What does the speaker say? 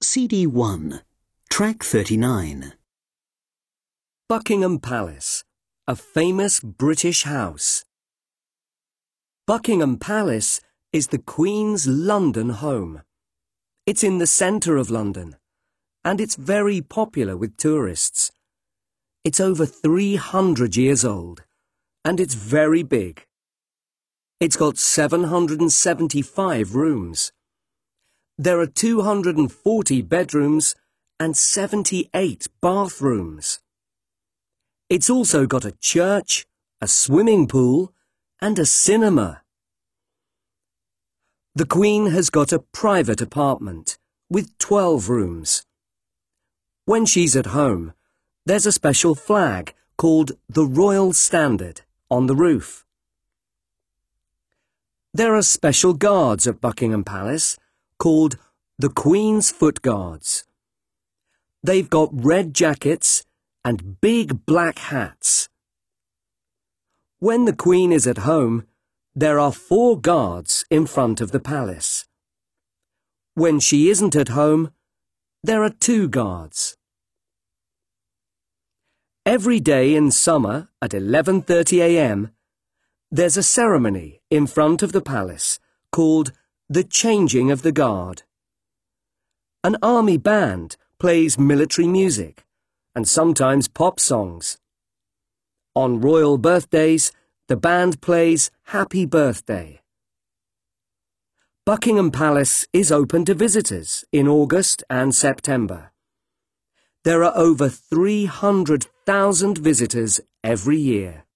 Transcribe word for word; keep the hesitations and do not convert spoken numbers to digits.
C D one, Track thirty-nine. Buckingham Palace, a famous British house. Buckingham Palace is the Queen's London home. It's in the centre of London, and it's very popular with tourists. It's over three hundred years old, and it's very big. It's got seven hundred seventy-five rooms. There are two hundred forty bedrooms and seventy-eight bathrooms. It's also got a church, a swimming pool, and a cinema. The Queen has got a private apartment with twelve rooms. When she's at home, there's a special flag called the Royal Standard on the roof. There are special guards at Buckingham Palace called the Queen's Foot Guards. They've got red jackets and big black hats. When the Queen is at home, there are four guards in front of the palace. When she isn't at home, there are two guards. Every day in summer at eleven thirty a m, there's a ceremony in front of the palace called the Changing of the Guard. An army band plays military music and sometimes pop songs. On royal birthdays, the band plays Happy Birthday. Buckingham Palace is open to visitors in August and September. There are over three hundred thousand visitors every year.